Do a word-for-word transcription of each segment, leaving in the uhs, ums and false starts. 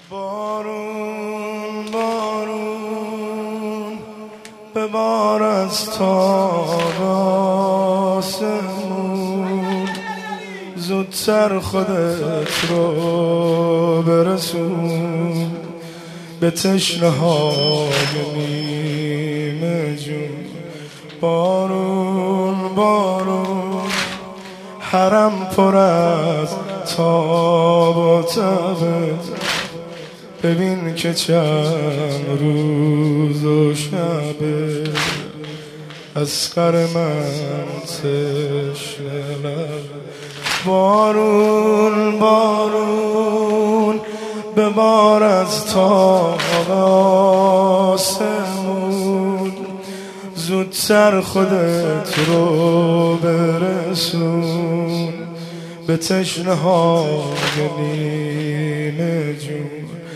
بارون بارون ببار از تاب آسمون، زودتر خودت رو برسون به تشنه های نیمه جون. بارون بارون حرم پر از تاب و تبه، ببین که چند روز و شبه اصغر من تشنه لبه. بارون بارون ببار از تاب آسمون، زودتر خودت رو برسون به تشنه های نیمه جون.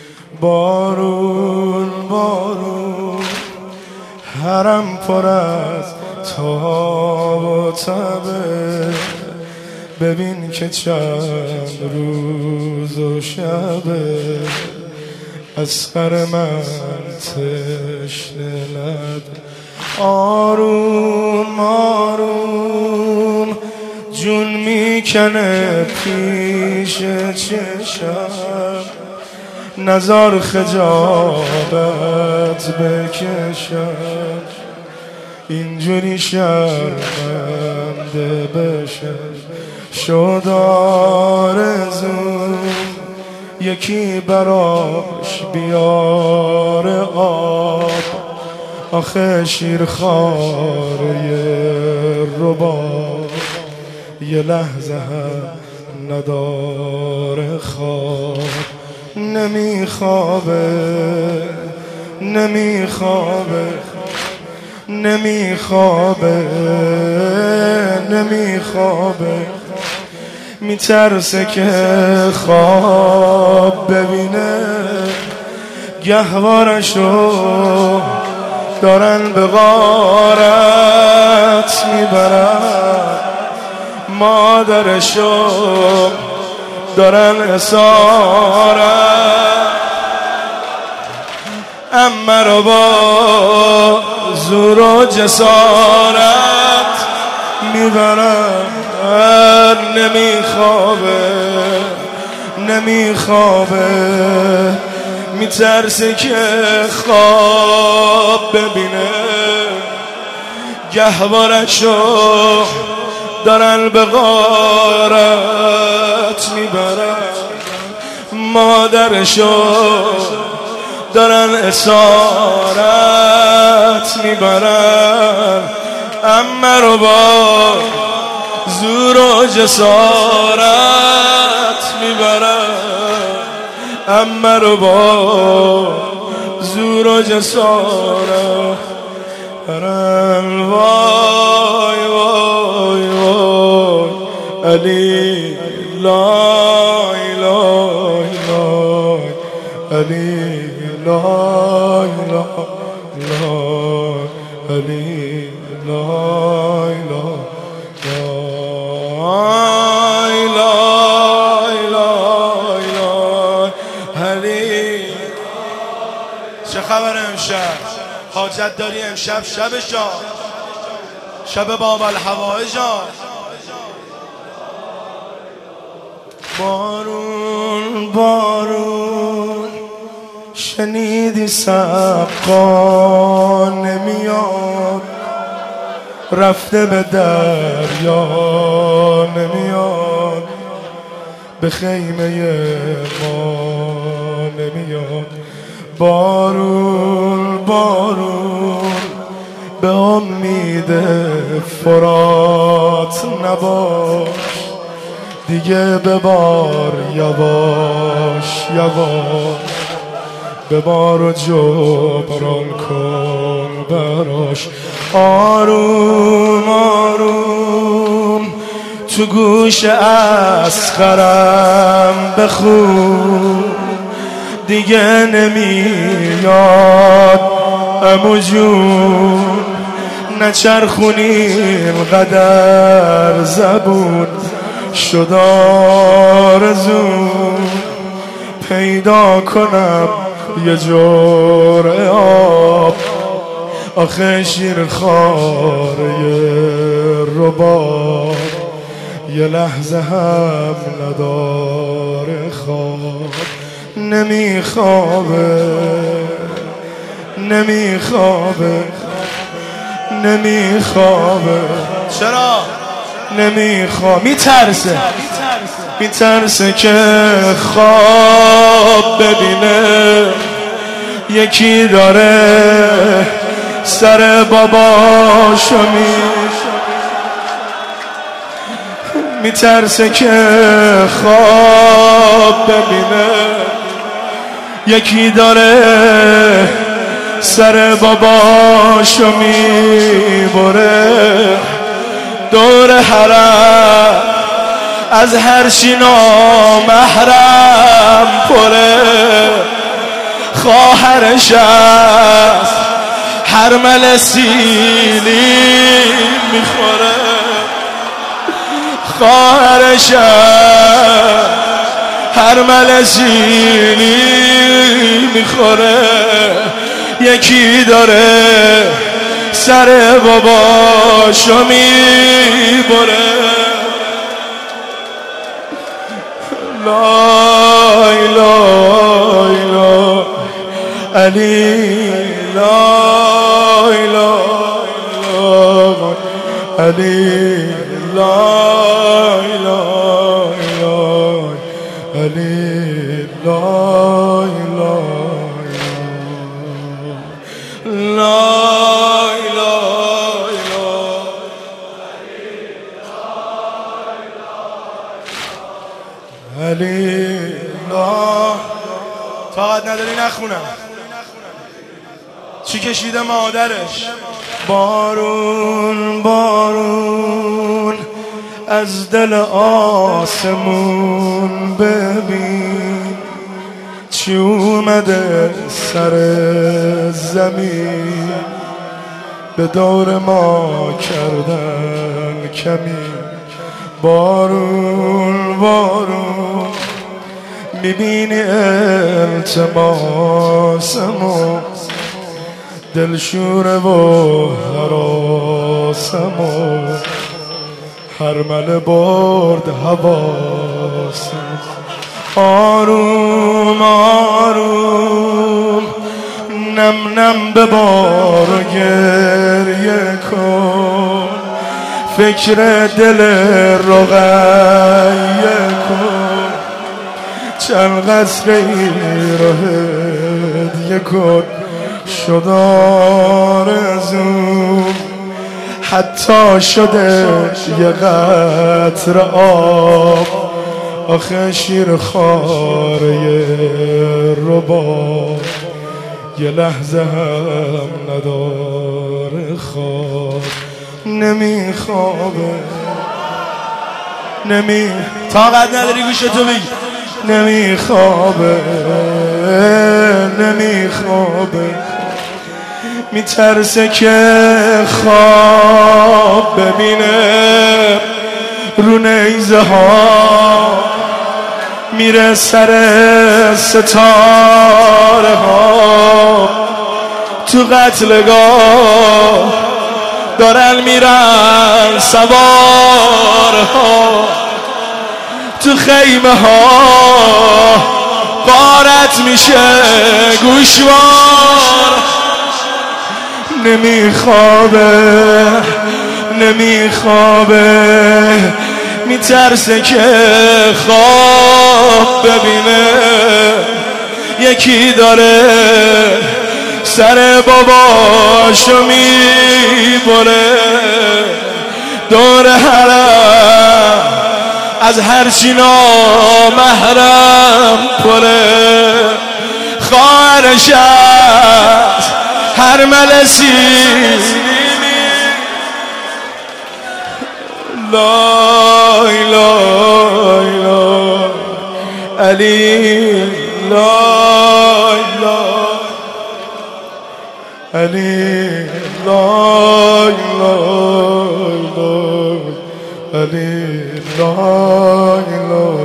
بارون بارون حرم پر از تاب و تبه، ببین که چند روز و شبه اصغر من تشنه لبه. آروم آروم جون میکنه پیش چشم، نزار خجالت بکشم، اینجوری شرمنده بشم. شد آرزوم یکی براش بیاره آب، آخه شیرخواره رباب یه لحظه هم نداره خواب. نمیخوابه نمیخوابه نمیخوابه نمیخوابه میترسه که خواب ببینه، گهوارشو دارن به غارت میبرن، مادرشو دارن اسارت، اما رو با زور و جسارت میبرن. نمیخوابه نمیخوابه میترسه که خواب ببینه، گهوارشو دارن به غارت میبرن، مادرشو دارن اسارت میبرن، اما رو با زور و جسارت میبرن، اما رو با زور و جسارت برن. وای وای وای علی لای لای لای علی لای لای لای علی لای لای لای لای لای لای علی. چه خبر امشب؟ حاجت داری امشب؟ شب شاد، شب باب الهوای جان. بارون بارون شنیدی سقا نمیاد، رفته به دریا نمیاد، به خیمه ما نمیاد. بارون بارون به امید فرات نباش، دیگه ببار یواش یواش، ببار و جبران کن براش. آروم آروم تو گوش اصغرم بخون، دیگه نمیاد عمو جون، نچرخونیم قدر زبون، شد آرزون پیدا پیدا کنم یه جرعه آب، آخه شیر خاره رباب یه لحظه هم نداره، خواب نمیخوابه نمیخوابه نمیخوابه. چرا؟ نمیخواب، میترسه میترسه که خواب ببینه یکی داره سر باباشو می میترسه که خواب ببینه یکی داره سر باباشو میبره، دور حرم از هر چی نامحرم پره، خواهرش از هر ملسینی میخوره، خواهرش از هر ملسینی میخوره، یکی داره سر باباشو میبره. لا اله الا علی، لا اله الا علی، لا اله الا علی، لا اله لا اله الا علی، لا. طاقت نداری نخونم چی کشیده مادرش. بارون بارون از دل آسمون ببین چی اومده سر زمین، به دور ما کردن کمی. بارون بارون میبینی التماسمو، دلشوره و حراسمو، هرمله برد حواسم. آروم آروم نم نم ببار و گریه کن، فکر دل رقیه کن، چند قصر رو هدیه کن، شد آرزوم حتی شده یه قطره آب، آخه شیر خاره رباب یه لحظه هم نداره، خواب نمیخوابه نمی طاقت نداری گوشتو بگی نمیخوابه نمیخوابه، میترسه که خواب ببینه رو نیزه ها میره سر ستاره ها، تو قتلگاه دارن میرن سوار ها، تو خیمه ها غارت میشه گوشوار. نمیخوابه نمیخوابه میترسه که خواب ببینه یکی داره سر باباشو میبره، دور حرم از هر چی نامحرم پره، خواهرش از هر ملسینی. لا اله الا علی، لا اله علی، لا اله الا علی، لا اله